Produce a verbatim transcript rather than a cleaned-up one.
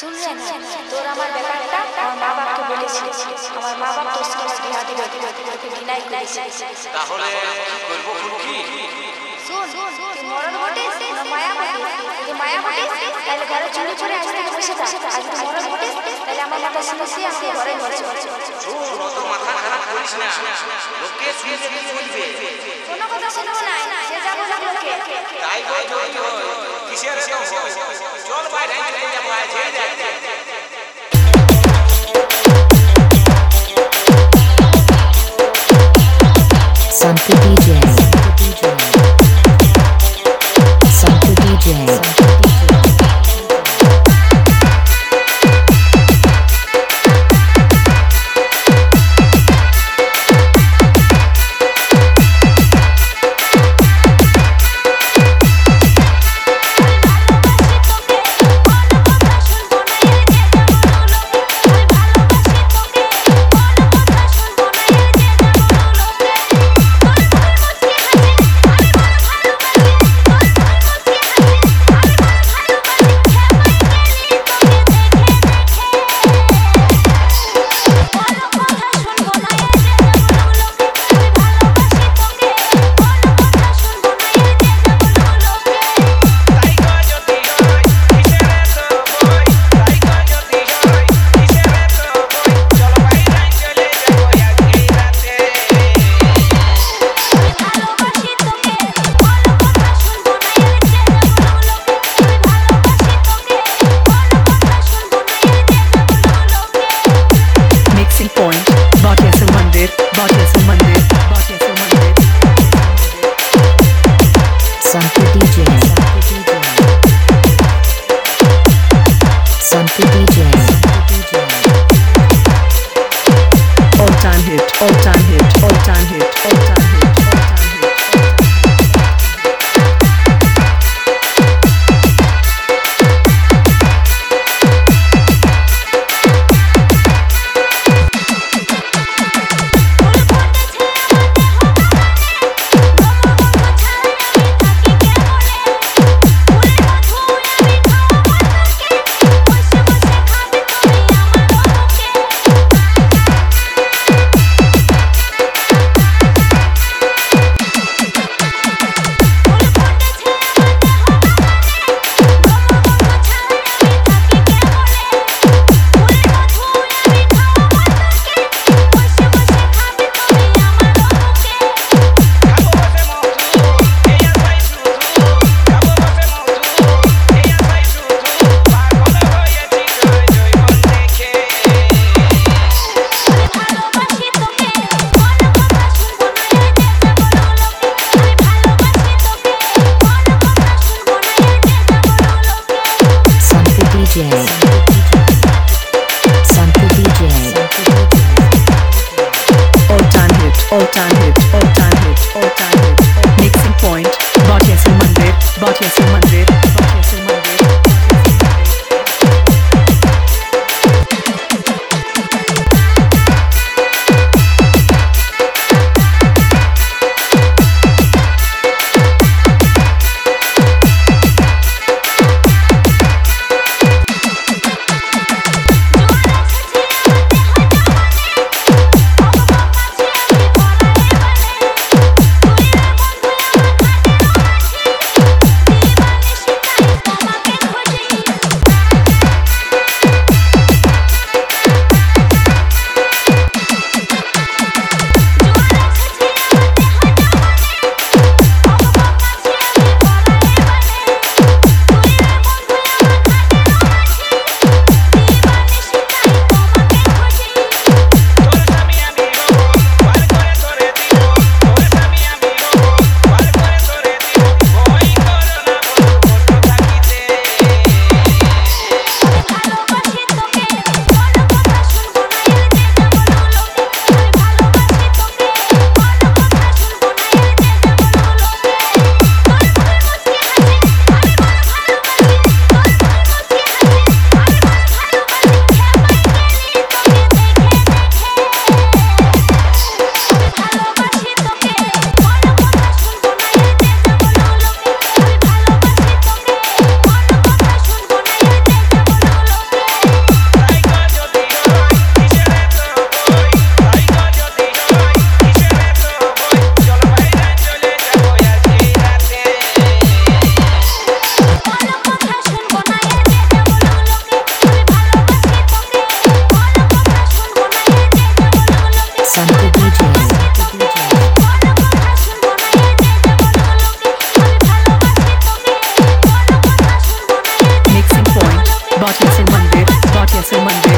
শুনলে না তোর আমার ব্যাপারটা আমার মা বাবাকে বলেছি। আমার মা বাবা তোর সাথে বিয়া দিবে, তোকে ডিনাই করেছে। তাহলে করব কি? শোন তুই মরণ ঘটিস না মায়া ঘটিস? যদি মায়া ঘটিস তাহলে ঘরে চুরি চুরি আজ থেকে বসে থাক। আর যদি মরণ ঘটিস তাহলে আমার মাথা শুনেছি আমি ঘরে ঘরে শোন অত মাথা খারাপ করিস না, লোকে শুনলে কি বলবে? কোনো কথা শুনবো না, সে যাবো না লোকে। তাই বল যদি হয় কিসের এত চল বাইরে চলে যাব আজ এই যাইতে। Santu D J, Santu D J. Bye. Botya se mandir, Botya se mandir.